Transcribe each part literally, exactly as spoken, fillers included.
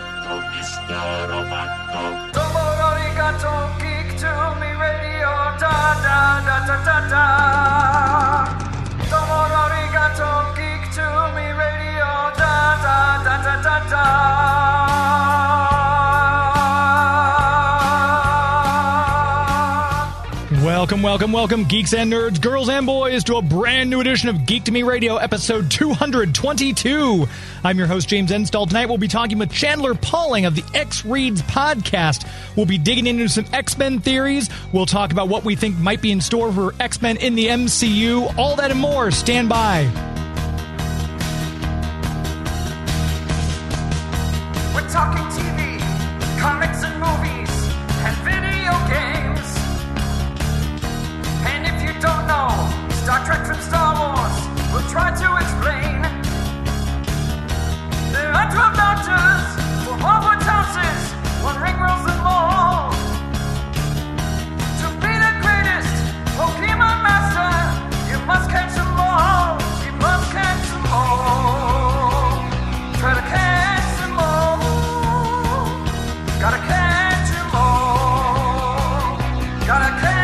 Roboto, Mister Roboto. Domo arigato, geek to me radio, da da da da da da. Domo arigato, geek to me radio, da da da da da da. Welcome, welcome, welcome, geeks and nerds, girls and boys, to a brand new edition of Geek to Me Radio, episode two hundred twenty-two. I'm your host, James Enstall. Tonight we'll be talking with Chandler Pauling of the X Reads podcast. We'll be digging into some X-Men theories. We'll talk about what we think might be in store for X-Men in the M C U. All that and more. Stand by. We're talking T V, comics and movies, and video games. And if you don't know Star Trek from Star Wars, we'll try to explain. There are twelve doctors for Hogwarts houses, one ring rules them all. To be the greatest Pokemon master, you must catch them all. You must catch them all. Try to catch them all. Gotta catch them all. Gotta catch them all.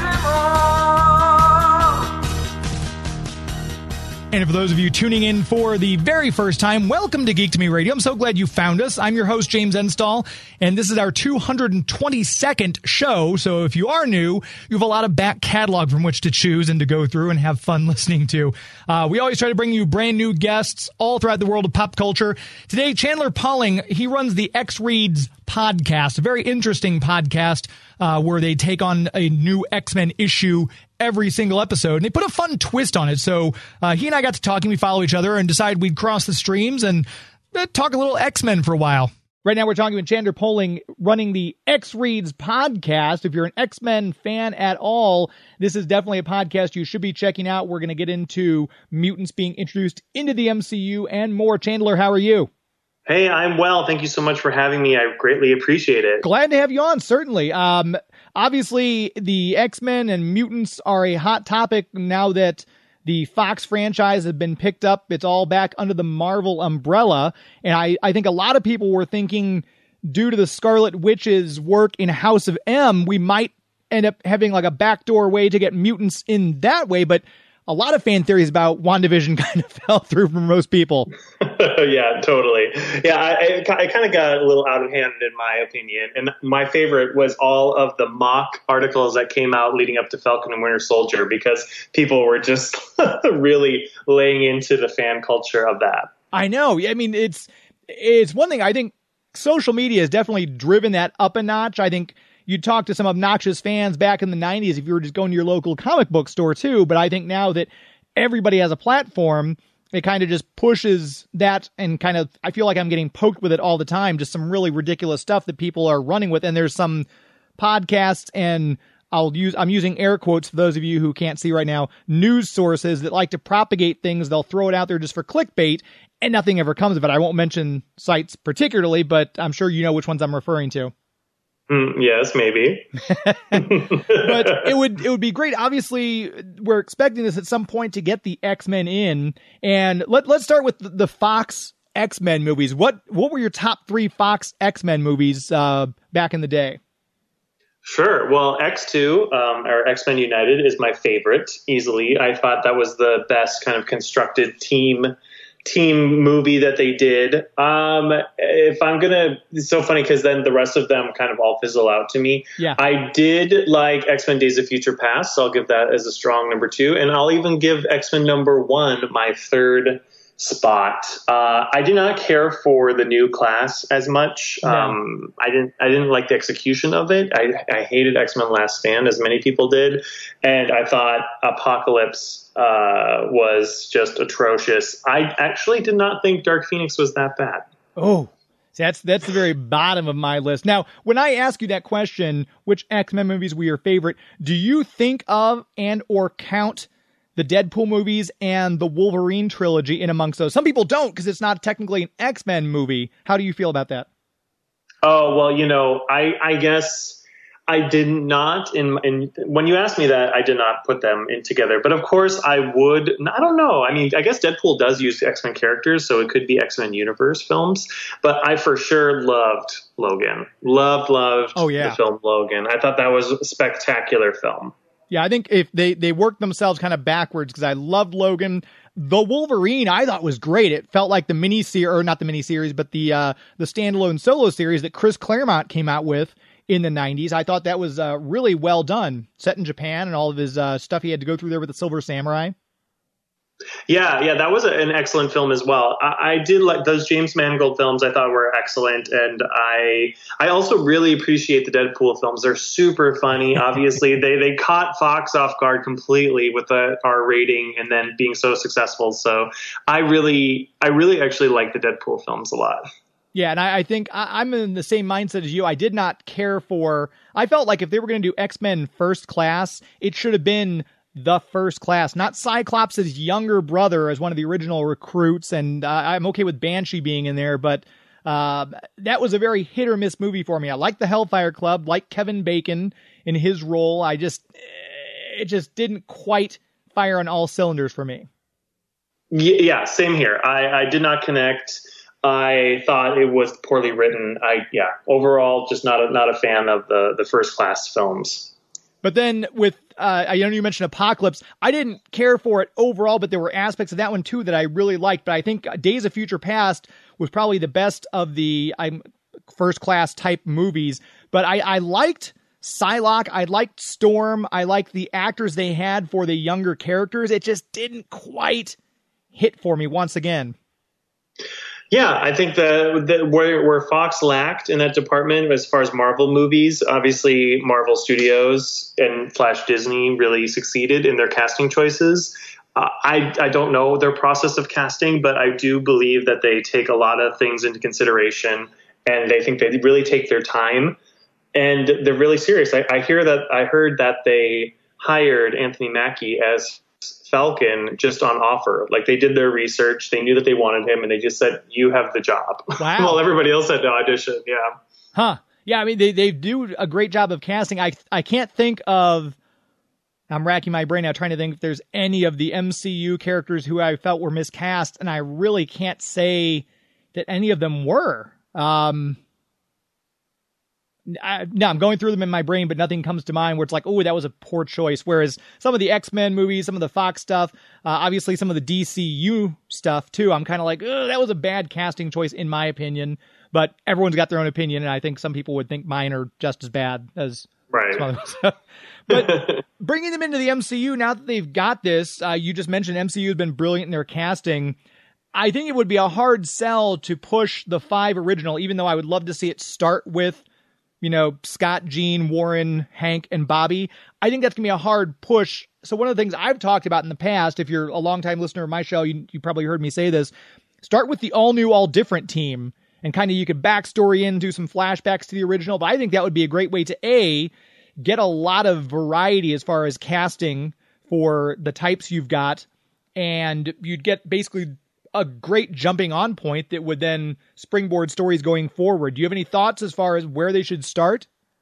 And for those of you tuning in for the very first time, welcome to Geek to Me Radio. I'm so glad you found us. I'm your host, James Enstall, and this is our two hundred twenty-second show. So if you are new, you have a lot of back catalog from which to choose and to go through and have fun listening to. Uh, we always try to bring you brand new guests all throughout the world of pop culture. Today, Chandler Pauling, he runs the X Reads podcast, a very interesting podcast uh, where they take on a new X-Men issue every single episode, and they put a fun twist on it. So uh, he and I got to talking, we follow each other, and decided we'd cross the streams and uh, talk a little X-Men for a while. Right now we're talking with Chandler Pauling running the X Reads podcast. If you're an X-Men fan at all, this is definitely a podcast you should be checking out. We're going to get into mutants being introduced into the M C U and more. Chandler, how are you? Hey, I'm well. Thank you so much for having me. I greatly appreciate it. Glad to have you on, certainly. Um, obviously, the X-Men and mutants are a hot topic now that the Fox franchise has been picked up. It's all back under the Marvel umbrella. And I, I think a lot of people were thinking, due to the Scarlet Witch's work in House of M, we might end up having like a backdoor way to get mutants in that way. But a lot of fan theories about WandaVision kind of fell through for most people. Yeah, totally. Yeah, I, I, I kind of got a little out of hand in my opinion. And my favorite was all of the mock articles that came out leading up to Falcon and Winter Soldier, because people were just really laying into the fan culture of that. I know. I mean, it's it's one thing. I think social media has definitely driven that up a notch. I think you'd talk to some obnoxious fans back in the nineties if you were just going to your local comic book store too. But I think now that everybody has a platform, it kind of just pushes that, and kind of, I feel like I'm getting poked with it all the time. Just some really ridiculous stuff that people are running with. And there's some podcasts, and I'll use, I'm using air quotes for those of you who can't see right now, news sources that like to propagate things. They'll throw it out there just for clickbait, and nothing ever comes of it. I won't mention sites particularly, but I'm sure you know which ones I'm referring to. Mm, yes, maybe. But it would it would be great. Obviously, we're expecting this at some point to get the X-Men in. And let, let's start with the, the Fox X-Men movies. What what were your top three Fox X-Men movies uh, back in the day? Sure. Well, X two, um, or X-Men United, is my favorite, easily. I thought that was the best kind of constructed team team movie that they did. Um, if I'm going to, it's so funny because then the rest of them kind of all fizzle out to me. Yeah. I did like X-Men Days of Future Past, so I'll give that as a strong number two. And I'll even give X-Men number one my third spot. Uh, I did not care for the new class as much. No. Um, I didn't, I didn't like the execution of it. I, I hated X-Men Last Stand, as many people did. And I thought Apocalypse uh, was just atrocious. I actually did not think Dark Phoenix was that bad. Oh, that's that's the very bottom of my list. Now, when I ask you that question, which X-Men movies were your favorite, do you think of and or count the Deadpool movies and the Wolverine trilogy in amongst those? Some people don't, because it's not technically an X-Men movie. How do you feel about that? Oh, well, you know, I, I guess I did not. In, in when you asked me that, I did not put them in together. But of course, I would. I don't know. I mean, I guess Deadpool does use X-Men characters, so it could be X-Men Universe films. But I for sure loved Logan. Loved, loved oh, yeah. the film Logan. I thought that was a spectacular film. Yeah, I think if they, they worked themselves kind of backwards, because I loved Logan. The Wolverine, I thought was great. It felt like the mini series, or not the mini series, but the uh, the standalone solo series that Chris Claremont came out with in the nineties. I thought that was uh, really well done, set in Japan and all of his uh, stuff he had to go through there with the Silver Samurai. Yeah, yeah, that was a, an excellent film as well. I, I did like those James Mangold films. I thought were excellent, and I I also really appreciate the Deadpool films. They're super funny. Obviously, they they caught Fox off guard completely with the R rating and then being so successful. So I really I really actually like the Deadpool films a lot. Yeah, and I, I think I, I'm in the same mindset as you. I did not care for... I felt like if they were going to do X-Men First Class, it should have been the First Class, not Cyclops' younger brother as one of the original recruits, and uh, I'm okay with Banshee being in there, but uh, that was a very hit-or-miss movie for me. I like the Hellfire Club, like Kevin Bacon in his role. I just... It just didn't quite fire on all cylinders for me. Yeah, same here. I, I did not connect... I thought it was poorly written. I yeah, overall, just not a, not a fan of the the First Class films. But then with, uh, I know you mentioned Apocalypse. I didn't care for it overall, but there were aspects of that one too that I really liked. But I think Days of Future Past was probably the best of the I'm First Class type movies. But I, I liked Psylocke. I liked Storm. I liked the actors they had for the younger characters. It just didn't quite hit for me once again. Yeah, I think the, the where where Fox lacked in that department as far as Marvel movies, obviously Marvel Studios and slash Disney really succeeded in their casting choices. Uh, I I don't know their process of casting, but I do believe that they take a lot of things into consideration, and they think they really take their time, and they're really serious. I, I hear that I heard that they hired Anthony Mackie as Falcon just on offer. Like, they did their research, they knew that they wanted him, and they just said, you have the job. Wow. Well, everybody else had to audition. Yeah. Huh. Yeah, I mean, they they do a great job of casting. I I can't think of, I'm racking my brain now trying to think if there's any of the M C U characters who I felt were miscast, and I really can't say that any of them were. Um, I, no, I'm going through them in my brain, but nothing comes to mind where it's like, oh, that was a poor choice. Whereas some of the X-Men movies, some of the Fox stuff, uh, obviously some of the D C U stuff too, I'm kind of like, oh, that was a bad casting choice in my opinion. But everyone's got their own opinion, and I think some people would think mine are just as bad as right. some other stuff. But bringing them into the M C U, now that they've got this, uh, you just mentioned M C U has been brilliant in their casting. I think it would be a hard sell to push the five original, even though I would love to see it start with, you know, Scott, Jean, Warren, Hank, and Bobby. I think that's going to be a hard push. So one of the things I've talked about in the past, if you're a longtime listener of my show, you, you probably heard me say this, start with the all-new, all-different team, and kind of you could backstory in, do some flashbacks to the original. But I think that would be a great way to, A, get a lot of variety as far as casting for the types you've got, and you'd get basically a great jumping on point that would then springboard stories going forward. Do you have any thoughts as far as where they should start?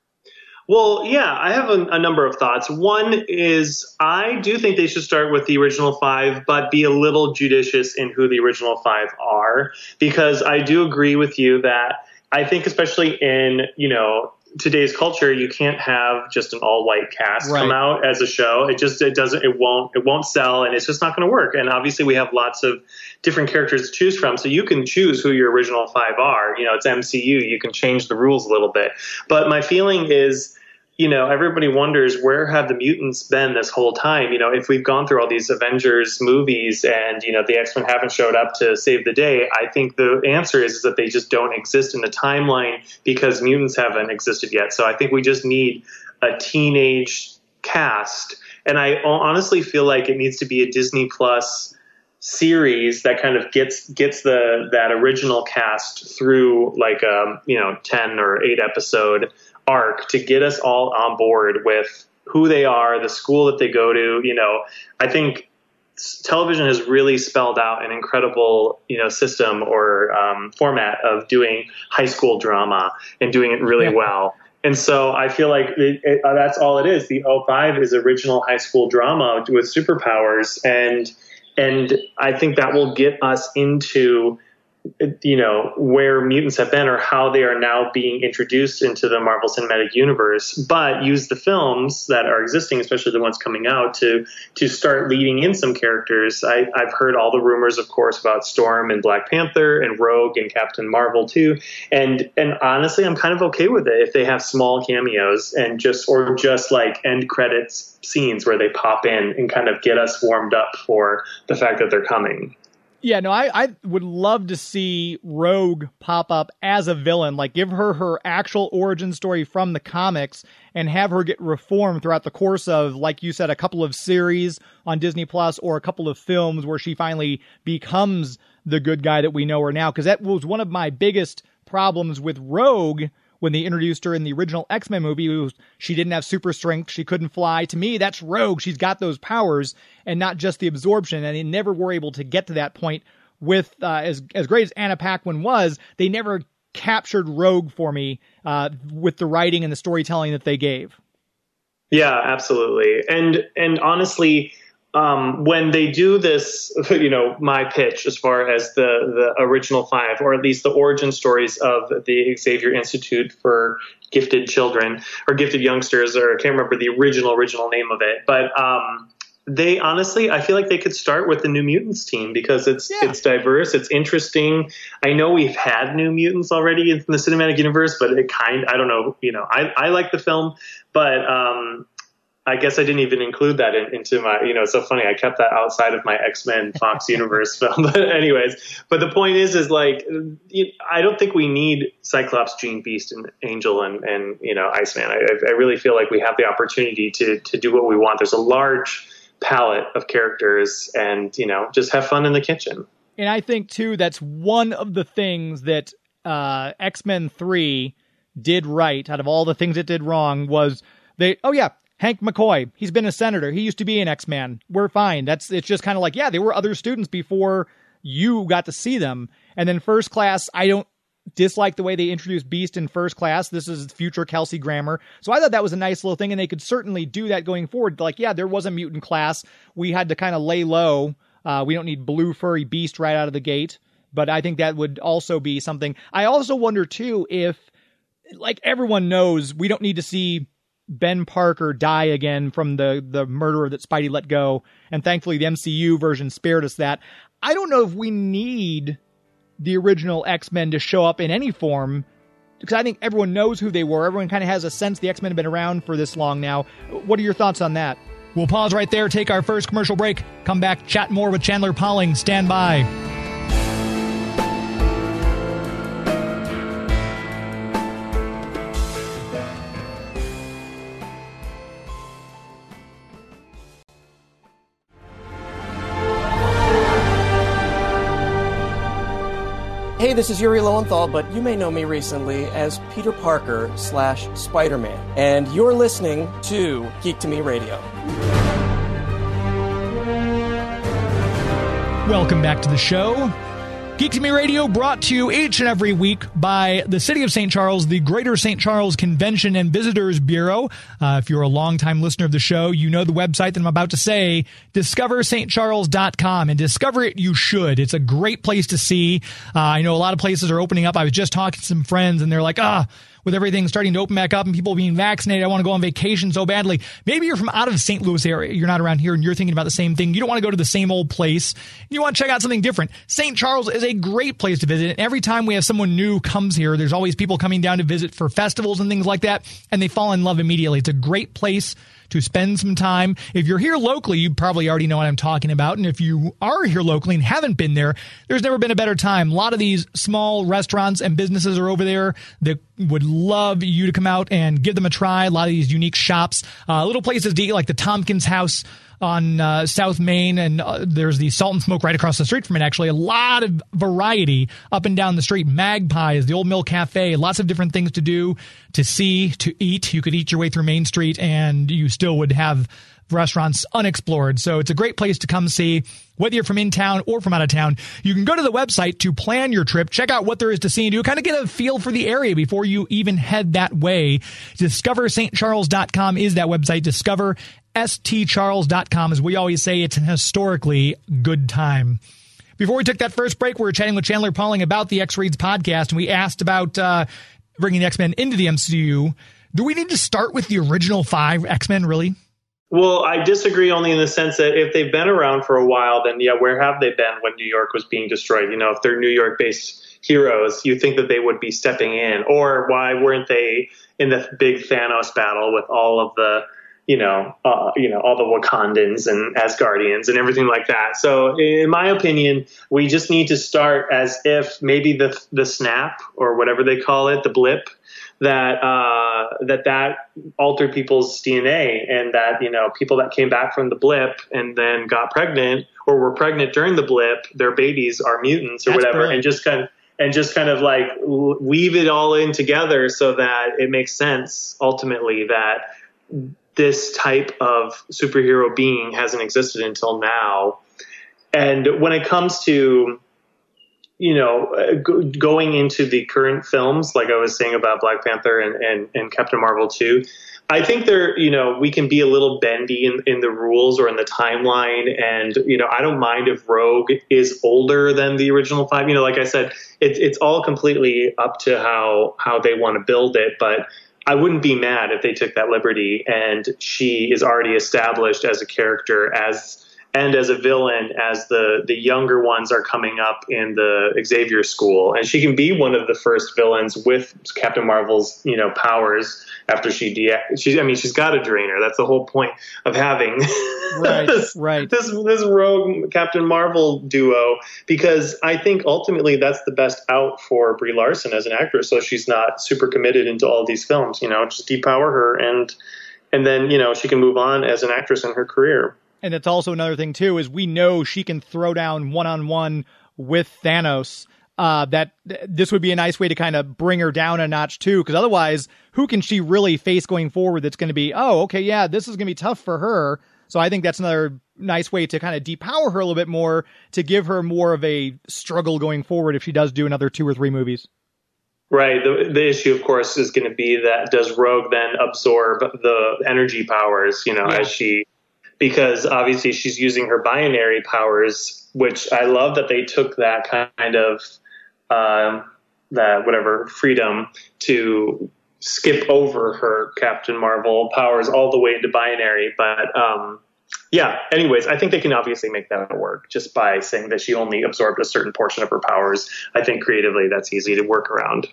Well, yeah, I have a, a number of thoughts. One is I do think they should start with the original five, but be a little judicious in who the original five are, because I do agree with you that I think especially in, you know, today's culture, you can't have just an all-white cast right. come out as a show. It just, it doesn't, it won't, it won't sell, and it's just not going to work. And obviously we have lots of different characters to choose from. So you can choose who your original five are. You know, it's M C U. You can change the rules a little bit. But my feeling is, you know, everybody wonders, where have the mutants been this whole time? You know, if we've gone through all these Avengers movies and, you know, the X-Men haven't showed up to save the day, I think the answer is, is that they just don't exist in the timeline because mutants haven't existed yet. So I think we just need a teenage cast. And I honestly feel like it needs to be a Disney Plus series that kind of gets gets the that original cast through like um you know ten or eight episode arc to get us all on board with who they are, the school that they go to. You know, I think television has really spelled out an incredible, you know, system or um, format of doing high school drama and doing it really yeah. well. And so I feel like it, it, uh, that's all it is. The oh five is original high school drama with superpowers. And, and I think that will get us into, you know, where mutants have been or how they are now being introduced into the Marvel Cinematic Universe, but use the films that are existing, especially the ones coming out, to to start leading in some characters. I, I've heard all the rumors, of course, about Storm and Black Panther and Rogue and Captain Marvel too. And and honestly, I'm kind of okay with it if they have small cameos and just or just like end credits scenes where they pop in and kind of get us warmed up for the fact that they're coming. Yeah, no, I, I would love to see Rogue pop up as a villain, like give her her actual origin story from the comics and have her get reformed throughout the course of, like you said, a couple of series on Disney Plus or a couple of films where she finally becomes the good guy that we know her now. Because that was one of my biggest problems with Rogue when they introduced her in the original X-Men movie. Was she didn't have super strength. She couldn't fly. To me, that's Rogue. She's got those powers and not just the absorption. And they never were able to get to that point with, uh, as, as great as Anna Paquin was, they never captured Rogue for me uh, with the writing and the storytelling that they gave. Yeah, absolutely. And, and honestly, Um, when they do this, you know, my pitch as far as the, the original five, or at least the origin stories of the Xavier Institute for Gifted Children or Gifted Youngsters, or I can't remember the original, original name of it. But um, they honestly, I feel like they could start with the New Mutants team because it's yeah. it's diverse, it's interesting. I know we've had New Mutants already in the cinematic universe, but it kind, I don't know, you know, I, I like the film, but um I guess I didn't even include that in, into my, you know, it's so funny. I kept that outside of my X-Men Fox Universe film. But anyways, but the point is, is like, I don't think we need Cyclops, Jean, Beast, and Angel, and, and you know, Iceman. I, I really feel like we have the opportunity to to do what we want. There's a large palette of characters, and, you know, just have fun in the kitchen. And I think, too, that's one of the things that uh, X-Men three did right out of all the things it did wrong was they, oh, yeah, Hank McCoy, he's been a senator. He used to be an X-Man. We're fine. That's it's just kind of like, yeah, there were other students before you got to see them. And then First Class, I don't dislike the way they introduced Beast in First Class. This is future Kelsey Grammer. So I thought that was a nice little thing, and they could certainly do that going forward. Like, yeah, there was a mutant class. We had to kind of lay low. Uh, we don't need blue furry Beast right out of the gate. But I think that would also be something. I also wonder, too, if, like everyone knows, we don't need to see Ben Parker die again from the, the murderer that Spidey let go. And thankfully the M C U version spared us that. I don't know if we need the original X-Men to show up in any form, because I think everyone knows who they were. Everyone kind of has a sense the X-Men have been around for this long now. What are your thoughts on that? We'll pause right there, take our first commercial break, come back, chat more with Chandler Pauling. Stand by. Hey, this is Yuri Lowenthal, but you may know me recently as Peter Parker slash Spider-Man, and you're listening to Geek to Me Radio. Welcome back to the show. Geek to Me Radio brought to you each and every week by the City of Saint Charles, the Greater Saint Charles Convention and Visitors Bureau. Uh, if you're a longtime listener of the show, you know the website that I'm about to say, discover st charles dot com, and discover it you should. It's a great place to see. Uh, I know a lot of places are opening up. I was just talking to some friends, and they're like, ah, with everything starting to open back up and people being vaccinated, I want to go on vacation so badly. Maybe you're from out of the Saint Louis area. You're not around here and you're thinking about the same thing. You don't want to go to the same old place. You want to check out something different. Saint Charles is a great place to visit. And every time we have someone new comes here, there's always people coming down to visit for festivals and things like that. And they fall in love immediately. It's a great place to spend some time. If you're here locally, you probably already know what I'm talking about. And if you are here locally and haven't been there, there's never been a better time. A lot of these small restaurants and businesses are over there that would love you to come out and give them a try. A lot of these unique shops, uh, little places to eat, like the Tompkins House on uh, South Main, and uh, there's the Salt and Smoke right across the street from it, actually. A lot of variety up and down the street. Magpie's, the Old Mill Cafe, lots of different things to do, to see, to eat. You could eat your way through Main Street, and you still would have restaurants unexplored. So it's a great place to come see, whether you're from in town or from out of town. You can go to the website to plan your trip, check out what there is to see and do, kind of get a feel for the area before you even head that way. discover st charles dot com is that website. discover s t charles dot com. As we always say, it's an historically good time. Before we took that first break, we were chatting with Chandler Pauling about the X-Reads podcast, and we asked about uh, bringing the X-Men into the M C U. Do we need to start with the original five X-Men, really? Well, I disagree only in the sense that if they've been around for a while, then yeah, where have they been when New York was being destroyed? You know, if they're New York-based heroes, you think that they would be stepping in. Or why weren't they in the big Thanos battle with all of the, you know, uh, you know, all the Wakandans and Asgardians and everything like that. So in my opinion, we just need to start as if maybe the the snap or whatever they call it, the blip, that uh, that that altered people's D N A, and that, you know, people that came back from the blip and then got pregnant or were pregnant during the blip, their babies are mutants or That's whatever, brilliant. and just kind of and just kind of like weave it all in together so that it makes sense ultimately that this type of superhero being hasn't existed until now. And when it comes to, you know, uh, g- going into the current films, like I was saying about Black Panther and, and, and Captain Marvel two, I think there, you know, we can be a little bendy in, in the rules or in the timeline. And, you know, I don't mind if Rogue is older than the original five. You know, like I said, it, it's all completely up to how, how they want to build it. But I wouldn't be mad if they took that liberty and she is already established as a character as and as a villain as the, the younger ones are coming up in the Xavier school. And she can be one of the first villains with Captain Marvel's, you know, powers after she de- she I mean, she's got a drainer. That's the whole point of having Right, this, right. this this rogue Captain Marvel duo, because I think ultimately that's the best out for Brie Larson as an actress, so she's not super committed into all these films. You know, just depower her and and then, you know, she can move on as an actress in her career. And it's also another thing, too, is we know she can throw down one-on-one with Thanos. Uh, that this would be a nice way to kind of bring her down a notch, too, because otherwise, who can she really face going forward that's going to be, oh, okay, yeah, this is going to be tough for her. So I think that's another nice way to kind of depower her a little bit more, to give her more of a struggle going forward if she does do another two or three movies. Right. The, the issue, of course, is going to be that does Rogue then absorb the energy powers, you know, Yeah. as she... Because obviously she's using her binary powers, which I love that they took that kind of, um, that whatever, freedom to skip over her Captain Marvel powers all the way into binary. But um, yeah, anyways, I think they can obviously make that work just by saying that she only absorbed a certain portion of her powers. I think creatively that's easy to work around.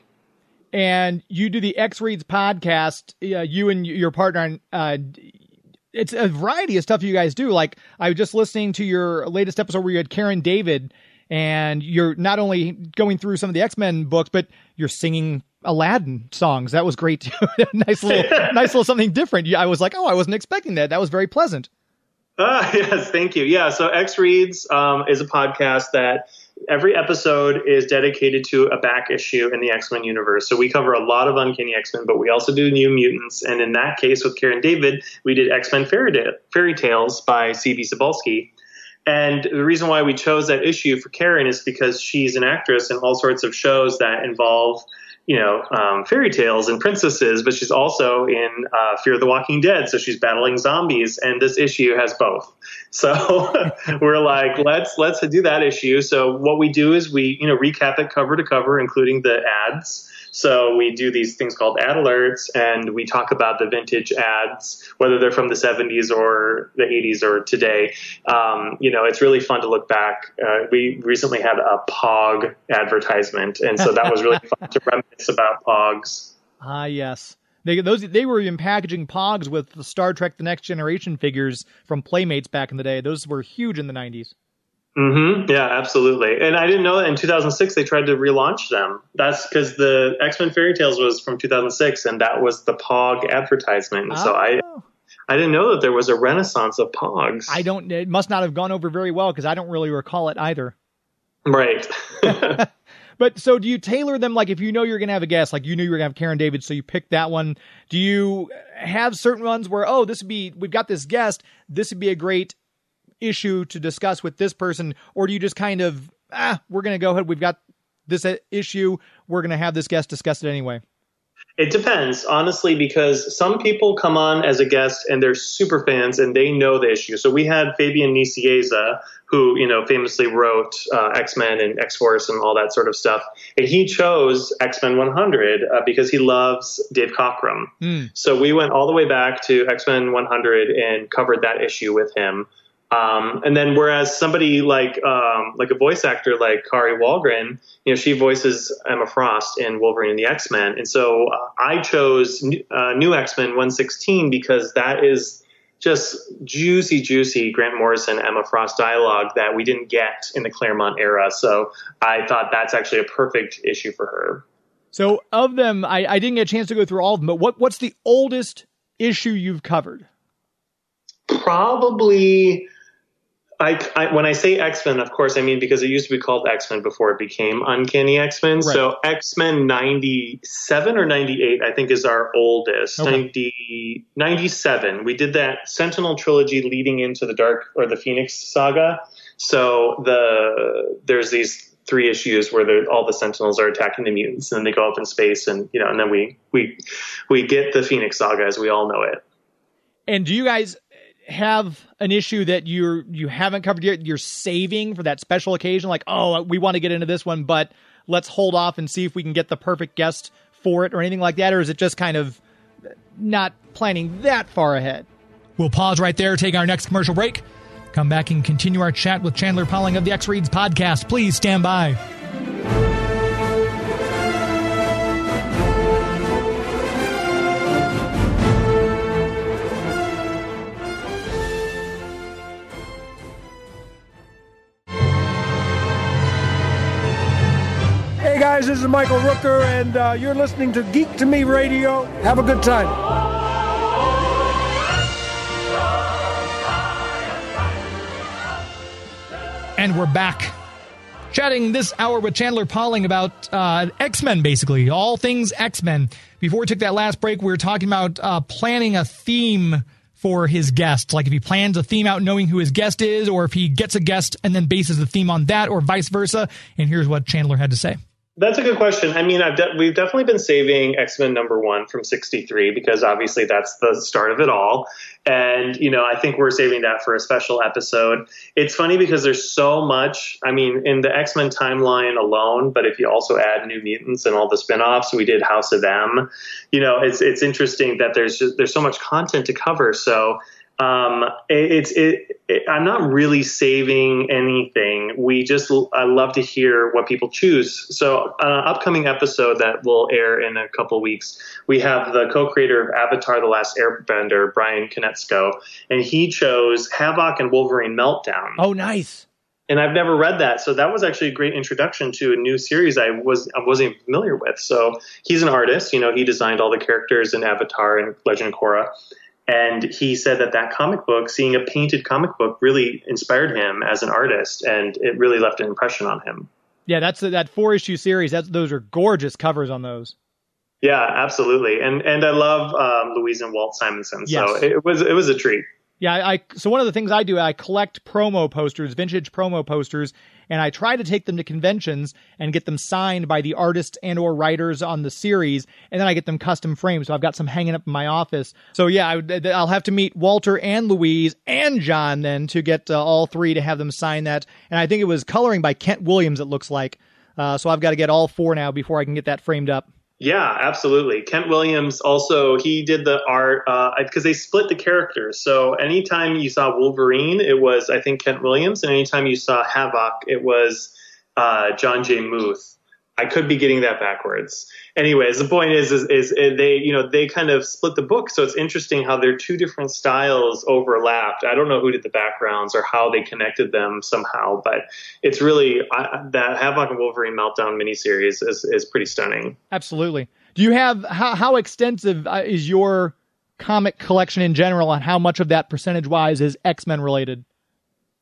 And you do the X-Reads podcast, uh, you and your partner, uh, it's a variety of stuff you guys do. Like, I was just listening to your latest episode where you had Karen David, and you're not only going through some of the X-Men books, but you're singing Aladdin songs. That was great too. nice little, nice little something different. I was like, oh, I wasn't expecting that. That was very pleasant. Ah, yes, thank you. Yeah, so X-Reads um, is a podcast that every episode is dedicated to a back issue in the X-Men universe. So we cover a lot of Uncanny X-Men, but we also do New Mutants. And in that case, with Karen David, we did X-Men Fairy, Fairy Tales by C B Cebulski. And the reason why we chose that issue for Karen is because she's an actress in all sorts of shows that involve, you know, um, fairy tales and princesses, but she's also in uh, Fear the Walking Dead. So she's battling zombies, and this issue has both. So we're like, let's let's do that issue. So what we do is we, you know, recap it cover to cover, including the ads. So we do these things called ad alerts, and we talk about the vintage ads, whether they're from the seventies or the eighties or today. Um, you know, it's really fun to look back. Uh, we recently had a Pog advertisement, and so that was really fun to reminisce about Pogs. Ah, yes. They those they were even packaging Pogs with the Star Trek The Next Generation figures from Playmates back in the day. Those were huge in the nineties. Mm-hmm. Yeah, absolutely. And I didn't know that in two thousand six they tried to relaunch them. That's because the X-Men Fairy Tales was from two thousand six, and that was the Pog advertisement. And Oh. so I I didn't know that there was a renaissance of Pogs. I don't, it must not have gone over very well because I don't really recall it either. Right. But so do you tailor them, like if you know you're going to have a guest, like you knew you were going to have Karen David, so you picked that one. Do you have certain ones where, oh, this would be, we've got this guest, this would be a great issue to discuss with this person? Or do you just kind of, ah, we're going to go ahead, we've got this issue, we're going to have this guest discuss it anyway? It depends, honestly, because some people come on as a guest and they're super fans and they know the issue. So we had Fabian Nicieza, who, you know, famously wrote uh, X-Men and X-Force and all that sort of stuff. And he chose X-Men one hundred uh, because he loves Dave Cockrum. Mm. So we went all the way back to X-Men one hundred and covered that issue with him. Um, and then whereas somebody like um, like a voice actor like Kari Wahlgren, you know, she voices Emma Frost in Wolverine and the X-Men. And so uh, I chose uh, New X-Men one sixteen because that is just juicy, juicy Grant Morrison, Emma Frost dialogue that we didn't get in the Claremont era. So I thought that's actually a perfect issue for her. So of them, I, I didn't get a chance to go through all of them, but what, what's the oldest issue you've covered? Probably... I, I, when I say X-Men, of course, I mean because it used to be called X-Men before it became Uncanny X-Men. Right. So X-Men ninety-seven or ninety-eight, I think, is our oldest. Okay. ninety, ninety-seven. We did that Sentinel trilogy leading into the Dark or the Phoenix saga. So the there's these three issues where all the Sentinels are attacking the mutants, and then they go up in space, and you know, and then we we we get the Phoenix saga as we all know it. And do you guys have an issue that you're you haven't covered yet, you're saving for that special occasion, like, oh, we want to get into this one, but let's hold off and see if we can get the perfect guest for it or anything like that? Or is it just kind of not planning that far ahead? We'll pause right there, take our next commercial break, come back and continue our chat with Chandler Pauling of the X-Reads podcast. Please stand by. Hey guys, this is Michael Rooker, and uh, you're listening to Geek to Me Radio. Have a good time. And we're back, chatting this hour with Chandler Pauling about uh, X-Men, basically, all things X-Men. Before we took that last break, we were talking about uh, planning a theme for his guest, like if he plans a theme out knowing who his guest is, or if he gets a guest and then bases the theme on that, or vice versa. And here's what Chandler had to say. That's a good question. I mean, I've de- we've definitely been saving X-Men number one from sixty-three because obviously that's the start of it all. And, you know, I think we're saving that for a special episode. It's funny because there's so much, I mean, in the X-Men timeline alone, but if you also add New Mutants and all the spinoffs, we did House of M, you know, it's, it's interesting that there's just, there's so much content to cover. So, Um, it, it's, it, it, I'm not really saving anything. We just, I love to hear what people choose. So, uh, upcoming episode that will air in a couple weeks, we have the co-creator of Avatar: The Last Airbender, Brian Konietzko, and he chose Havoc and Wolverine Meltdown. Oh, nice. And I've never read that. So that was actually a great introduction to a new series I was, I wasn't even familiar with. So he's an artist, you know, he designed all the characters in Avatar and Legend of Korra. And he said that that comic book, seeing a painted comic book, really inspired him as an artist, and it really left an impression on him. Yeah, that's that four issue series. That's those are gorgeous covers on those. Yeah, absolutely. And and I love um, Louise and Walt Simonson. So yes. it was it was a treat. Yeah, I so one of the things I do, I collect promo posters, vintage promo posters, and I try to take them to conventions and get them signed by the artists and or writers on the series, and then I get them custom framed. So I've got some hanging up in my office. So yeah, I would, I'll have to meet Walter and Louise and John then to get uh, all three to have them sign that. And I think it was coloring by Kent Williams, it looks like. Uh, so I've got to get all four now before I can get that framed up. Yeah, absolutely. Kent Williams also, he did the art because uh, they split the characters. So anytime you saw Wolverine, it was, I think, Kent Williams. And anytime you saw Havoc, it was uh, John J. Muth. I could be getting that backwards. Anyways, the point is, is, is they, you know, they kind of split the book. So it's interesting how their two different styles overlapped. I don't know who did the backgrounds or how they connected them somehow, but it's really uh, that Havoc and Wolverine Meltdown miniseries is, is pretty stunning. Absolutely. Do you have, how, how extensive uh, is your comic collection in general, and how much of that percentage wise is X-Men related?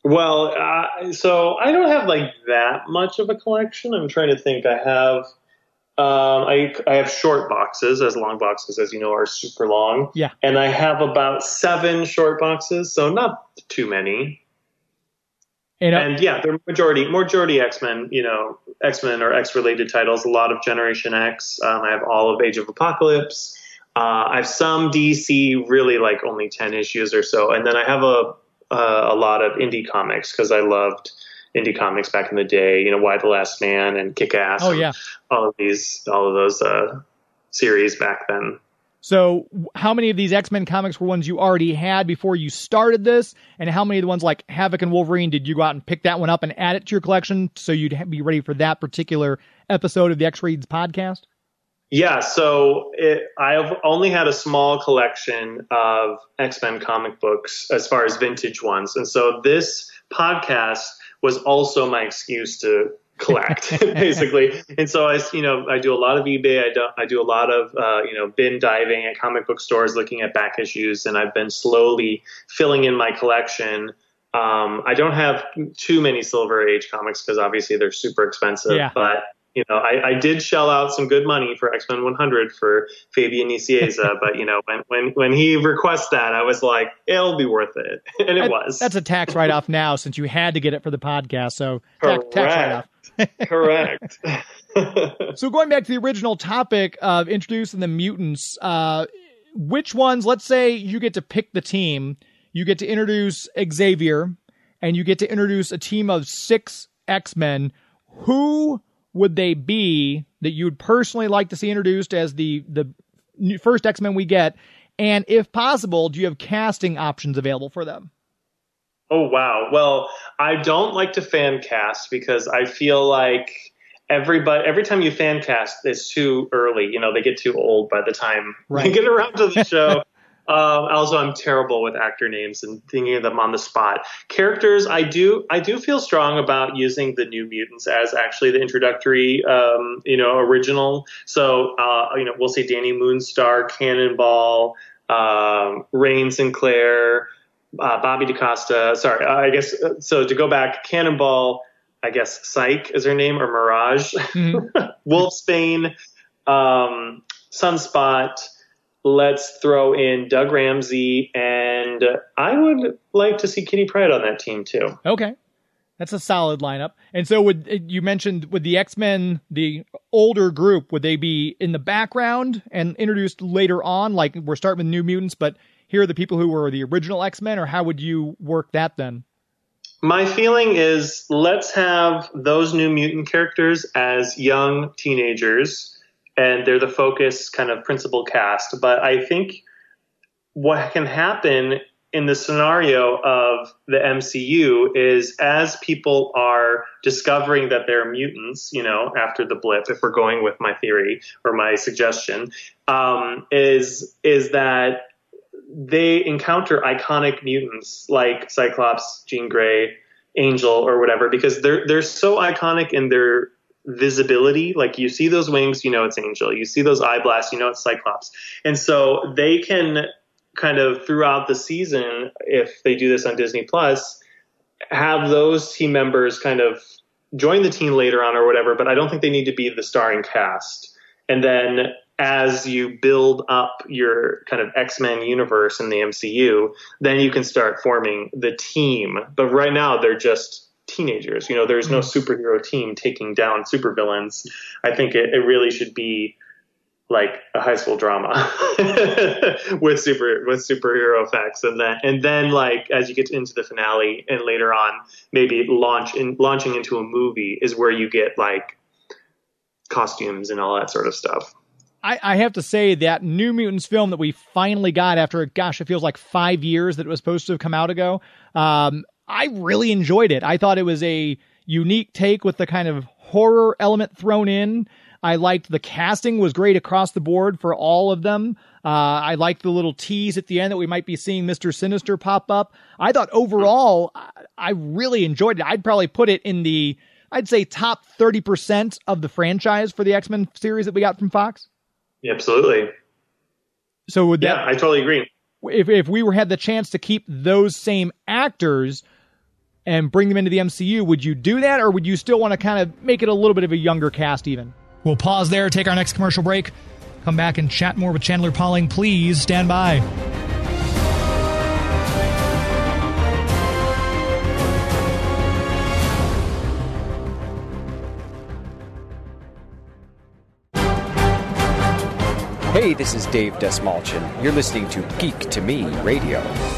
Well, uh, so I don't have like that much of a collection. I'm trying to think. I have, um, I I have short boxes, as long boxes, as you know, are super long. Yeah. And I have about seven short boxes, so not too many. And, uh, and yeah, they're majority majority X-Men. You know, X-Men or X-related titles. A lot of Generation X. Um, I have all of Age of Apocalypse. Uh, I have some D C, really like only ten issues or so, and then I have a uh, a lot of indie comics because I loved indie comics back in the day. You know, Why the Last Man and Kick-Ass. Oh yeah, all of these, all of those uh, series back then. So, how many of these X-Men comics were ones you already had before you started this, and how many of the ones like Havoc and Wolverine did you go out and pick that one up and add it to your collection so you'd be ready for that particular episode of the X-Reads podcast? Yeah, so it, I've only had a small collection of X-Men comic books as far as vintage ones. And so this podcast was also my excuse to collect, basically. And so I, you know, I do a lot of eBay. I do, I do a lot of, uh, you know, bin diving at comic book stores, looking at back issues, and I've been slowly filling in my collection. Um, I don't have too many Silver Age comics because obviously they're super expensive, yeah. but you know, I, I did shell out some good money for X-Men one hundred for Fabian Nicieza, but you know, when, when, when he requests that, I was like, it'll be worth it. And it that, was. That's a tax write-off now since you had to get it for the podcast. So tax, tax write-off. Correct. So going back to the original topic of introducing the mutants, uh, which ones, let's say you get to pick the team, you get to introduce Xavier, and you get to introduce a team of six X-Men, who would they be that you would personally like to see introduced as the, the first X-Men we get? And if possible, do you have casting options available for them? Oh, wow. Well, I don't like to fan cast because I feel like everybody, every time you fan cast, it's too early. You know, they get too old by the time right. they get around to the show. Um, also, I'm terrible with actor names and thinking of them on the spot. Characters, I do, I do feel strong about using the New Mutants as actually the introductory, um, you know, original. So, uh, you know, we'll say Danny Moonstar, Cannonball, um, Rain Sinclair, uh, Bobby DaCosta. Sorry, I guess so. To go back, Cannonball, I guess Psyche is her name, or Mirage, mm-hmm. Wolfsbane, um, Sunspot. Let's throw in Doug Ramsey, and I would like to see Kitty Pryde on that team too. Okay. That's a solid lineup. And so would you mentioned with the X-Men, the older group, would they be in the background and introduced later on? Like we're starting with New Mutants, but here are the people who were the original X-Men, or how would you work that then? My feeling is let's have those New Mutant characters as young teenagers, and they're the focus kind of principal cast. But I think what can happen in the scenario of the M C U is as people are discovering that they're mutants, you know, after the blip, if we're going with my theory or my suggestion, um, is, is that they encounter iconic mutants like Cyclops, Jean Grey, Angel, or whatever, because they're, they're so iconic in their visibility. Like you see those wings, you know it's Angel. You see those eye blasts, you know it's Cyclops. And so they can kind of throughout the season, if they do this on Disney Plus, have those team members kind of join the team later on or whatever, but I don't think they need to be the starring cast. And then as you build up your kind of X-Men universe in the M C U, then you can start forming the team. But right now they're just teenagers. You know, there's no superhero team taking down supervillains. I think it, it really should be like a high school drama with super with superhero effects, and then and then like as you get into the finale and later on, maybe launch in launching into a movie is where you get like costumes and all that sort of stuff. I, I have to say that New Mutants film that we finally got after, gosh, it feels like five years that it was supposed to have come out ago. Um, I really enjoyed it. I thought it was a unique take with the kind of horror element thrown in. I liked the casting was great across the board for all of them. Uh, I liked the little tease at the end that we might be seeing Mister Sinister pop up. I thought overall, I, I really enjoyed it. I'd probably put it in the, I'd say top thirty percent of the franchise for the X-Men series that we got from Fox. Yeah, absolutely. So would that, yeah, I totally agree. If if we were had the chance to keep those same actors, and bring them into the M C U. Would you do that, or would you still want to kind of make it a little bit of a younger cast even? We'll pause there, take our next commercial break, come back and chat more with Chandler Pauling. Please stand by. Hey, this is Dave Desmalchin. You're listening to Geek to Me Radio.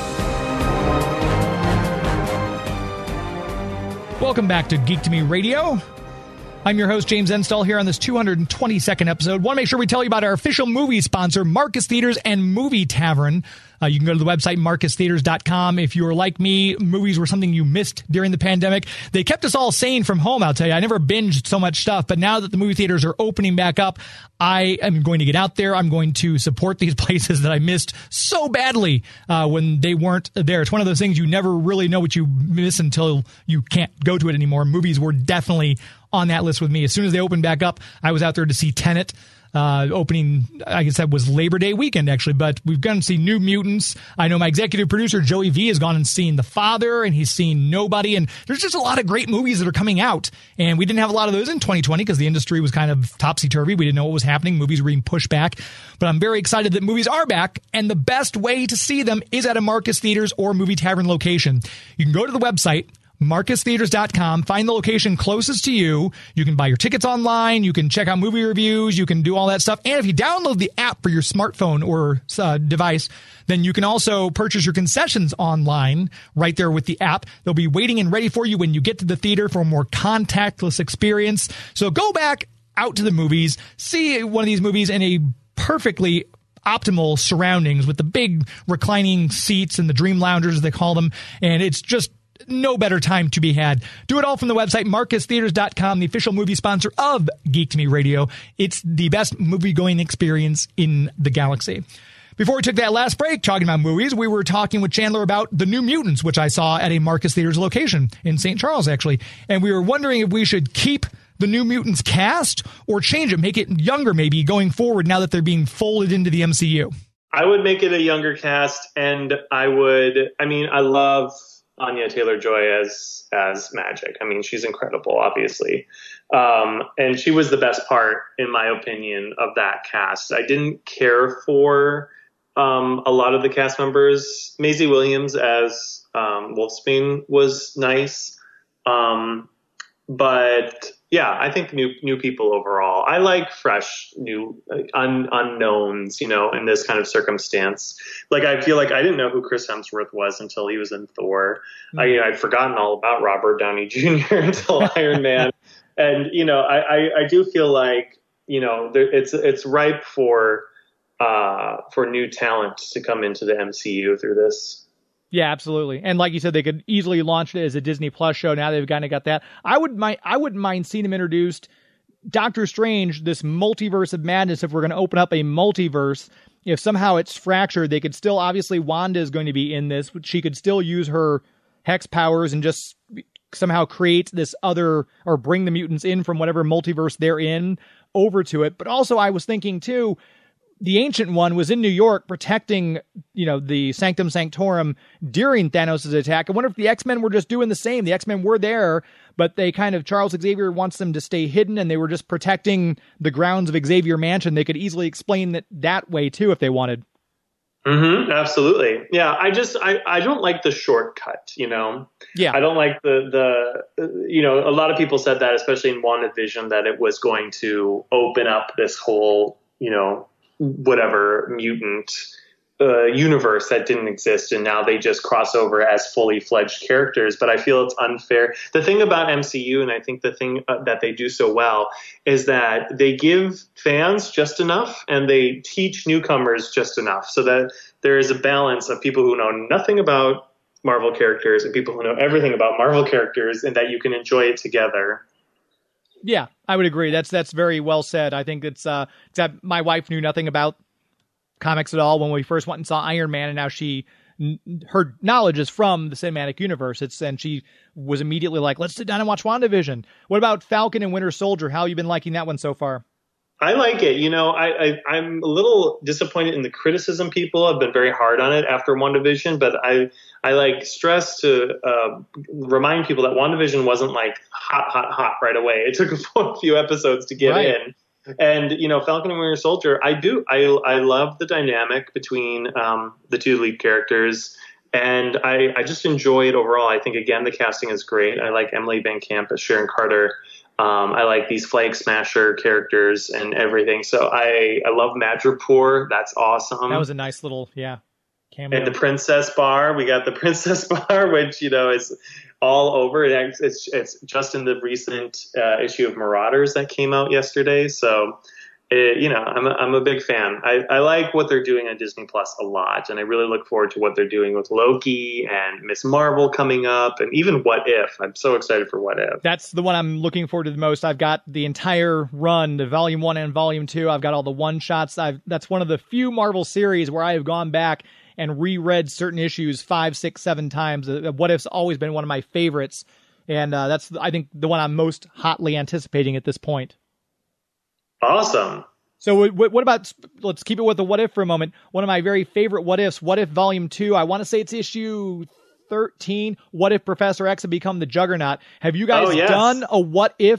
Welcome back to Geek to Me Radio. I'm your host, James Enstall, here on this two hundred twenty-second episode. Want to make sure we tell you about our official movie sponsor, Marcus Theaters and Movie Tavern. Uh, you can go to the website, marcus theaters dot com. If you were like me, movies were something you missed during the pandemic. They kept us all sane from home, I'll tell you. I never binged so much stuff, but now that the movie theaters are opening back up, I am going to get out there. I'm going to support these places that I missed so badly uh, when they weren't there. It's one of those things you never really know what you miss until you can't go to it anymore. Movies were definitely on that list with me. As soon as they opened back up, I was out there to see Tenet. Uh, opening, I guess that was Labor Day weekend, actually, but we've gone to see New Mutants. I know my executive producer, Joey V, has gone and seen The Father, and he's seen Nobody, and there's just a lot of great movies that are coming out, and we didn't have a lot of those in twenty twenty because the industry was kind of topsy-turvy. We didn't know what was happening. Movies were being pushed back, but I'm very excited that movies are back, and the best way to see them is at a Marcus Theaters or Movie Tavern location. You can go to the website, marcus theaters dot com, find the location closest to you. You can buy your tickets online. You can check out movie reviews. You can do all that stuff. And if you download the app for your smartphone or uh, device, then you can also purchase your concessions online right there with the app. They'll be waiting and ready for you when you get to the theater for a more contactless experience. So go back out to the movies, see one of these movies in a perfectly optimal surroundings with the big reclining seats and the dream loungers, as they call them. And it's just no better time to be had. Do it all from the website, marcus theaters dot com, the official movie sponsor of Geek to Me Radio. It's the best movie-going experience in the galaxy. Before we took that last break talking about movies, we were talking with Chandler about The New Mutants, which I saw at a Marcus Theaters location in Saint Charles, actually. And we were wondering if we should keep the New Mutants cast or change it, make it younger maybe going forward now that they're being folded into the M C U. I would make it a younger cast, and I would, I mean, I love Anya Taylor-Joy as as Magic. I mean, she's incredible, obviously. Um, and she was the best part, in my opinion, of that cast. I didn't care for um, a lot of the cast members. Maisie Williams as um, Wolfsbane was nice. Um, but yeah, I think new new people overall. I like fresh, new un, unknowns, you know, in this kind of circumstance. Like, I feel like I didn't know who Chris Hemsworth was until he was in Thor. Mm-hmm. I, you know, I'd forgotten all about Robert Downey Junior until Iron Man. And, you know, I, I, I do feel like, you know, there, it's it's ripe for uh, for new talent to come into the M C U through this. Yeah, absolutely. And like you said, they could easily launch it as a Disney Plus show. Now they've kind of got that. I would mind, I wouldn't mind seeing them introduced. Doctor Strange, this multiverse of madness, if we're going to open up a multiverse, if somehow it's fractured, they could still, obviously Wanda is going to be in this, but she could still use her hex powers and just somehow create this other, or bring the mutants in from whatever multiverse they're in over to it. But also I was thinking too, the Ancient One was in New York protecting, you know, the Sanctum Sanctorum during Thanos' attack. I wonder if the X-Men were just doing the same. The X-Men were there, but they kind of, Charles Xavier wants them to stay hidden, and they were just protecting the grounds of Xavier Mansion. They could easily explain that that way, too, if they wanted. Mm-hmm, absolutely. Yeah, I just, I, I don't like the shortcut, you know? Yeah. I don't like the, the, you know, a lot of people said that, especially in WandaVision, that it was going to open up this whole, you know, whatever mutant uh, universe that didn't exist, and now they just cross over as fully fledged characters. But I feel it's unfair. The thing about M C U, and I think the thing uh, that they do so well, is that they give fans just enough and they teach newcomers just enough, so that there is a balance of people who know nothing about Marvel characters and people who know everything about Marvel characters, and that you can enjoy it together. Yeah, I would agree. That's that's very well said. I think it's uh, except my wife knew nothing about comics at all when we first went and saw Iron Man, and now she her knowledge is from the cinematic universe. It's and she was immediately like, "Let's sit down and watch WandaVision." What about Falcon and Winter Soldier? How have you been liking that one so far? I like it. You know, I, I, I'm a little disappointed in the criticism. People have been very hard on it after WandaVision, but I, I like stress to uh, remind people that WandaVision wasn't like hot, hot, hot right away. It took a few episodes to get right. in. And, you know, Falcon and Winter Soldier, I do. I, I love the dynamic between um, the two lead characters. And I, I just enjoy it overall. I think, again, the casting is great. I like Emily Van Camp as Sharon Carter. Um, I like these Flag Smasher characters and everything. So I, I love Madripoor. That's awesome. That was a nice little, yeah, cameo. And the Princess Bar. We got the Princess Bar, which, you know, is all over. It, it's it's just in the recent uh, issue of Marauders that came out yesterday. So, it, you know, I'm a, I'm a big fan. I, I like what they're doing on Disney Plus a lot. And I really look forward to what they're doing with Loki and Miz Marvel coming up and even What If. I'm so excited for What If. That's the one I'm looking forward to the most. I've got the entire run, the volume one and volume two. I've got all the one shots. I've that's one of the few Marvel series where I have gone back and reread certain issues five, six, seven times. What If's always been one of my favorites. And uh, that's, I think, the one I'm most hotly anticipating at this point. Awesome. So what about, let's keep it with the What If for a moment. One of my very favorite What Ifs, What If Volume two, I want to say it's issue thirteen, What If Professor X had become the Juggernaut. Have you guys oh, yes. done a What If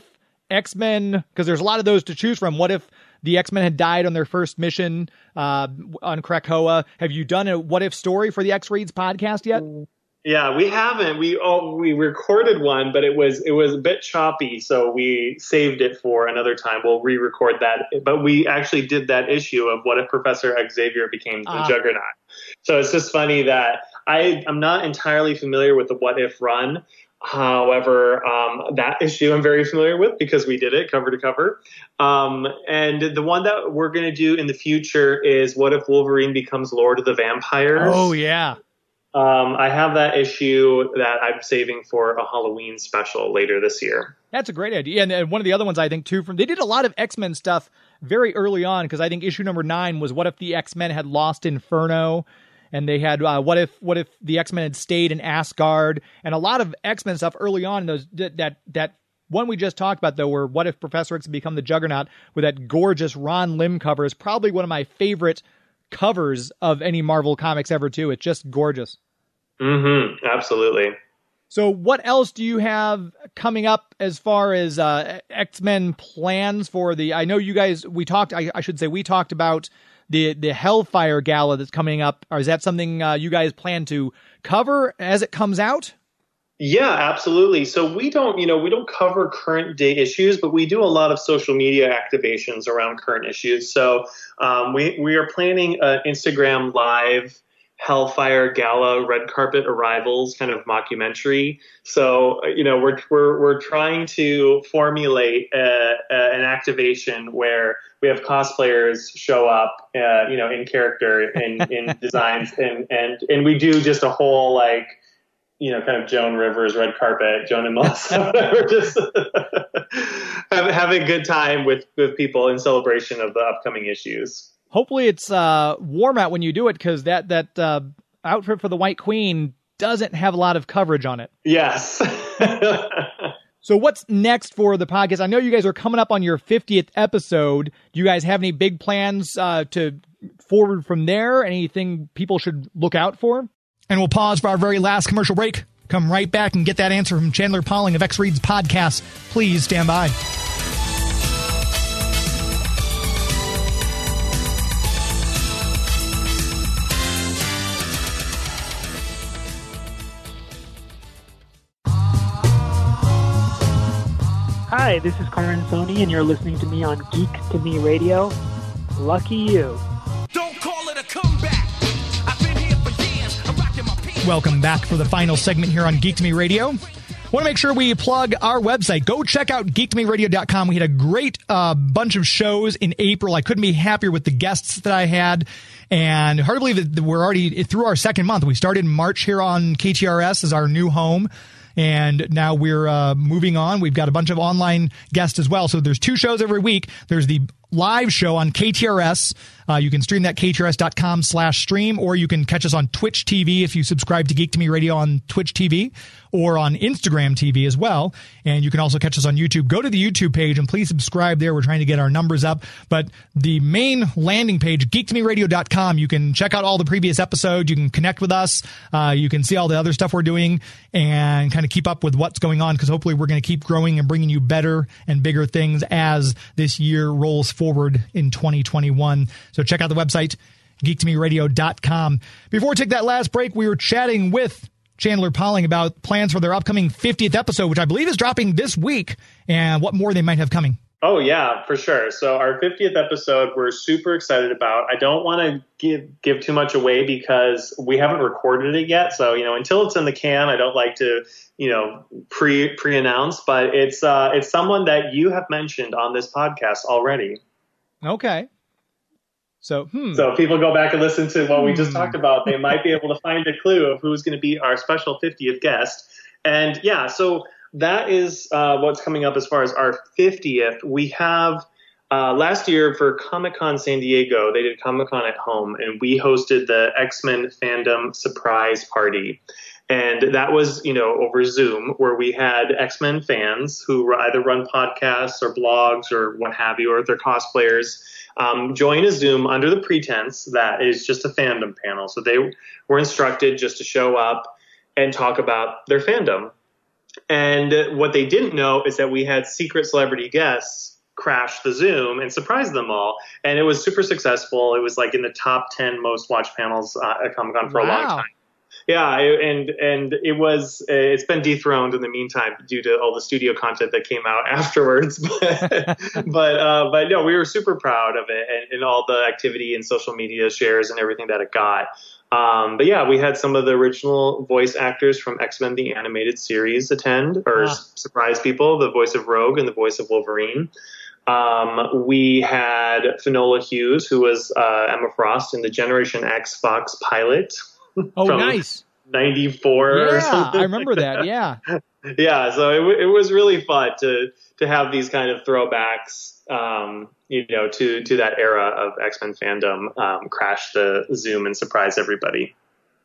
X-Men? Because there's a lot of those to choose from. What if the X-Men had died on their first mission uh, on Krakoa? Have you done a What If story for the X-Reads podcast yet? Yeah, we haven't. We oh, we recorded one, but it was it was a bit choppy, so we saved it for another time. We'll re-record that. But we actually did that issue of What If Professor Xavier became the Ah. Juggernaut. So it's just funny that I I'm not entirely familiar with the What If run. However, um, that issue I'm very familiar with because we did it cover to cover. Um, and the one that we're going to do in the future is What If Wolverine becomes Lord of the Vampires? Oh, yeah. Um, I have that issue that I'm saving for a Halloween special later this year. That's a great idea. And, and one of the other ones I think too, from they did a lot of X-Men stuff very early on, because I think issue number nine was What If the X-Men had lost Inferno, and they had uh, what if what if the X-Men had stayed in Asgard, and a lot of X-Men stuff early on. Those that that one we just talked about though, where What If Professor X had become the Juggernaut with that gorgeous Ron Lim cover, is probably one of my favorite covers of any Marvel comics ever too. It's just gorgeous. Mm-hmm. Absolutely. So what else do you have coming up as far as uh, X-Men plans for the, I know you guys, we talked, I, I should say we talked about the, the Hellfire Gala that's coming up. Or is that something uh, you guys plan to cover as it comes out? Yeah, absolutely. So we don't, you know, we don't cover current day issues, but we do a lot of social media activations around current issues. So um, we, we are planning an Instagram live Hellfire Gala red carpet arrivals kind of mockumentary. So, you know, we're we're we're trying to formulate a, a, an activation where we have cosplayers show up, uh, you know, in character in in designs, and and and we do just a whole like, you know, kind of Joan Rivers red carpet, Joan and Melissa, whatever, just have, have a good time with with people in celebration of the upcoming issues. Hopefully it's uh, warm out when you do it, because that, that uh, outfit for the White Queen doesn't have a lot of coverage on it. Yes. So what's next for the podcast? I know you guys are coming up on your fiftieth episode. Do you guys have any big plans uh, to forward from there? Anything people should look out for? And we'll pause for our very last commercial break. Come right back and get that answer from Chandler Pauling of X Reads Podcast. Please stand by. Hi, this is Karan Soni, and you're listening to me on Geek to Me Radio. Lucky you. Don't call it a comeback. I've been here for years. I'm rocking my pants. Welcome back for the final segment here on Geek to Me Radio. Want to make sure we plug our website. Go check out geek to me radio dot com. We had a great uh, bunch of shows in April. I couldn't be happier with the guests that I had. And hard to believe that we're already through our second month. We started in March here on K T R S as our new home. And now we're uh, moving on. We've got a bunch of online guests as well. So there's two shows every week. There's the live show on K T R S. Uh, you can stream that K T R S dot com slash stream, or you can catch us on Twitch T V if you subscribe to Geek to Me Radio on Twitch T V, or on Instagram T V as well. And you can also catch us on YouTube. Go to the YouTube page and please subscribe there. We're trying to get our numbers up. But the main landing page, geek to me radio dot com, you can check out all the previous episodes. You can connect with us. Uh, you can see all the other stuff we're doing and kind of keep up with what's going on, because hopefully we're going to keep growing and bringing you better and bigger things as this year rolls forward in twenty twenty-one. So check out the website, geek to me radio dot com. Before we take that last break, we were chatting with Chandler Polling about plans for their upcoming fiftieth episode, which I believe is dropping this week, and what more they might have coming. Oh, yeah, for sure. So our fiftieth episode, we're super excited about. I don't want to give give too much away because we haven't recorded it yet. So, you know, until it's in the can, I don't like to, you know, pre pre-announce. But it's uh, it's someone that you have mentioned on this podcast already. Okay. So, hmm. so if people go back and listen to what we just Hmm. talked about, they might be able to find a clue of who's going to be our special fiftieth guest. And yeah, so that is uh, what's coming up as far as our fiftieth. We have uh, last year for Comic-Con San Diego, they did Comic-Con at home, and we hosted the X-Men fandom surprise party. And that was, you know, over Zoom, where we had X-Men fans who either run podcasts or blogs or what have you, or they're cosplayers, um, join a Zoom under the pretense that is just a fandom panel. So they were instructed just to show up and talk about their fandom. And what they didn't know is that we had secret celebrity guests crash the Zoom and surprise them all. And it was super successful. It was like in the top ten most watched panels uh, at Comic-Con for Wow. a long time. Yeah, and and it was it's been dethroned in the meantime due to all the studio content that came out afterwards. But but, uh, but no, we were super proud of it and, and all the activity and social media shares and everything that it got. Um, but yeah, we had some of the original voice actors from X-Men the Animated Series attend or Ah. surprise people, the voice of Rogue and the voice of Wolverine. Um, we had Finola Hughes, who was uh, Emma Frost in the Generation X Fox pilot. Oh, from nice. ninety-four or Yeah, something. I remember like that. Yeah. Yeah, so it, w- it was really fun to to have these kind of throwbacks, um, you know, to to that era of X-Men fandom, um, crash the Zoom and surprise everybody.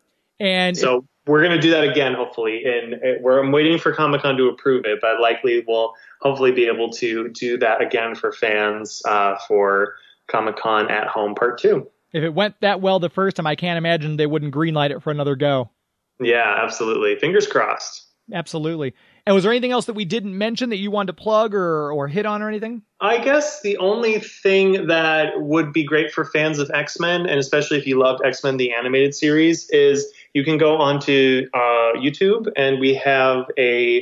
And So we're going to do that again, hopefully, and uh, we're I'm waiting for Comic-Con to approve it, but likely we'll hopefully be able to do that again for fans uh, for Comic-Con at Home Part Two. if it went that well the first time, I can't imagine they wouldn't greenlight it for another go. Yeah, absolutely. Fingers crossed. Absolutely. And was there anything else that we didn't mention that you wanted to plug or, or hit on or anything? I guess the only thing that would be great for fans of X-Men, and especially if you loved X-Men the Animated Series, is you can go onto uh, YouTube and we have a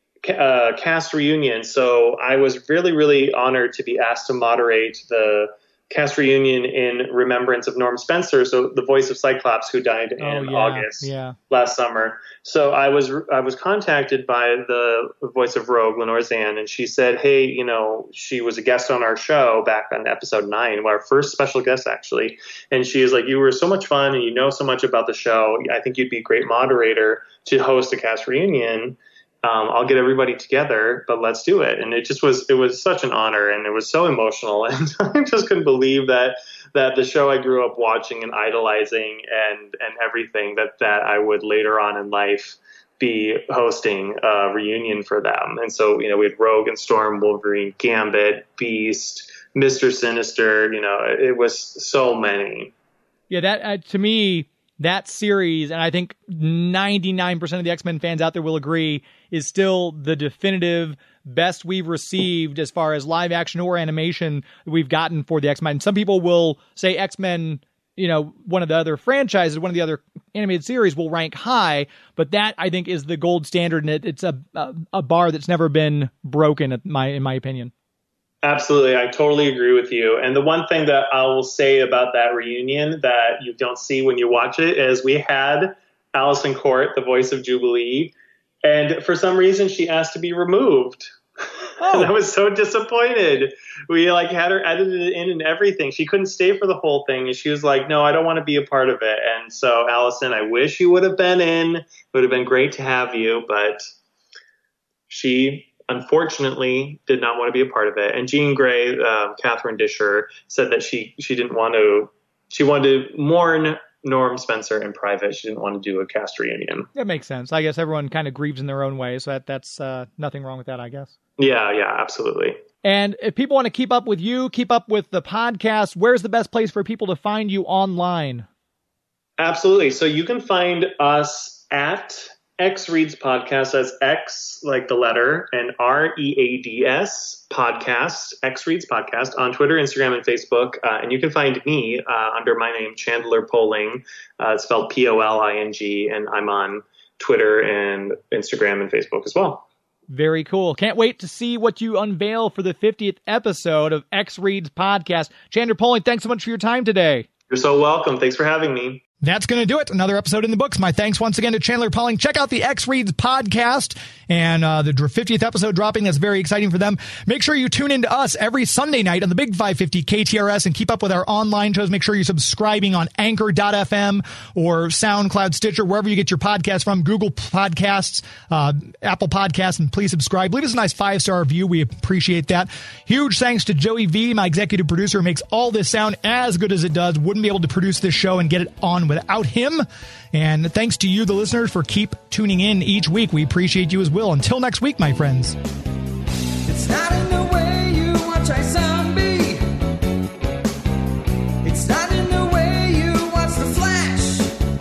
uh, cast reunion. So I was really, really honored to be asked to moderate the cast reunion in remembrance of Norm Spencer, so the voice of Cyclops, who died in Oh, yeah, August yeah. last summer. So I was I was contacted by the voice of Rogue, Lenore Zan, and she said, hey, you know, she was a guest on our show back on episode nine, our first special guest, actually. And she is like, you were so much fun and you know so much about the show. I think you'd be a great moderator to host a cast reunion. Um, I'll get everybody together, but let's do it. And it just was, it was such an honor and it was so emotional. And I just couldn't believe that, that the show I grew up watching and idolizing and, and everything that, that I would later on in life be hosting a reunion for them. And so, you know, we had Rogue and Storm, Wolverine, Gambit, Beast, Mister Sinister, you know, it was so many. Yeah, that uh, to me, that series, and I think ninety-nine percent of the X-Men fans out there will agree, is still the definitive best we've received as far as live action or animation we've gotten for the X-Men. Some people will say X-Men, you know, one of the other franchises, one of the other animated series will rank high, but that I think is the gold standard, and it, it's a, a a bar that's never been broken, in my in my opinion. Absolutely. I totally agree with you. And the one thing that I will say about that reunion that you don't see when you watch it is we had Allison Court, the voice of Jubilee, and for some reason she asked to be removed. Oh. And I was so disappointed. We like had her edited in and everything. She couldn't stay for the whole thing. And she was like, no, I don't want to be a part of it. And so, Allison, I wish you would have been in. It would have been great to have you, but she unfortunately did not want to be a part of it. And Jean Grey, uh, Catherine Disher, said that she she didn't want to. She wanted to mourn Norm Spencer in private. She didn't want to do a cast reunion. That makes sense. I guess everyone kind of grieves in their own way, so that that's uh, nothing wrong with that, I guess. Yeah, yeah, absolutely. And if people want to keep up with you, keep up with the podcast, where's the best place for people to find you online? Absolutely. So you can find us at X Reads Podcast. That's X, like the letter, and R E A D S Podcast, X Reads Podcast, on Twitter, Instagram, and Facebook. Uh, and you can find me uh, under my name, Chandler Poling. Uh, it's spelled P O L I N G, and I'm on Twitter and Instagram and Facebook as well. Very cool. Can't wait to see what you unveil for the fiftieth episode of X Reads Podcast. Chandler Poling, thanks so much for your time today. You're so welcome. Thanks for having me. That's going to do it. Another episode in the books. My thanks once again to Chandler Poling. Check out the X Reads podcast and uh, the fiftieth episode dropping. That's very exciting for them. Make sure you tune in to us every Sunday night on the Big five fifty K T R S and keep up with our online shows. Make sure you're subscribing on anchor dot f m or SoundCloud, Stitcher, wherever you get your podcasts from, Google Podcasts, uh, Apple Podcasts, and please subscribe. Leave us a nice five-star review. We appreciate that. Huge thanks to Joey V, my executive producer, who makes all this sound as good as it does. Wouldn't be able to produce this show and get it on without him. And thanks to you, the listeners, for keep tuning in each week. We appreciate you as well. Until next week, my friends. It's not in the way you watch I zombie. It's not in the way you watch The Flash.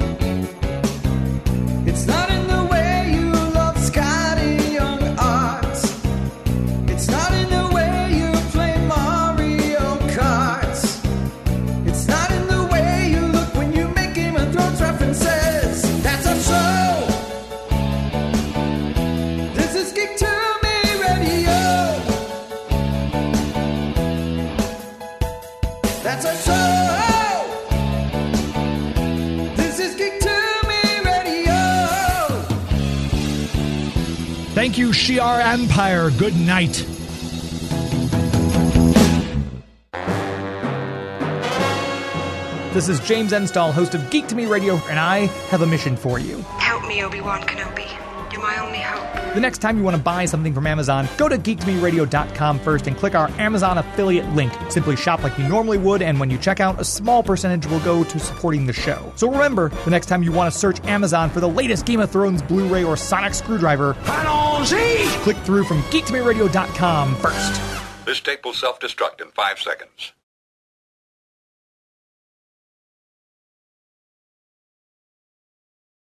It's not in the way you love Scotty Young Arts. It's not in the way you play Mario Karts. It's not in the way you look when you make Game of Thrones references. That's a show. This is Geek to Me Radio. That's a show. This is Geek to Me Radio. Thank you, Shi'ar Empire. Good night. This is James Enstall, host of Geek to Me Radio, and I have a mission for you. Help me, Obi-Wan Kenobi. You're my only hope. The next time you want to buy something from Amazon, go to geek to me radio dot com first and click our Amazon affiliate link. Simply shop like you normally would, and when you check out, a small percentage will go to supporting the show. So remember, the next time you want to search Amazon for the latest Game of Thrones Blu-ray or Sonic Screwdriver, click through from geek to me radio dot com first. This tape will self-destruct in five seconds.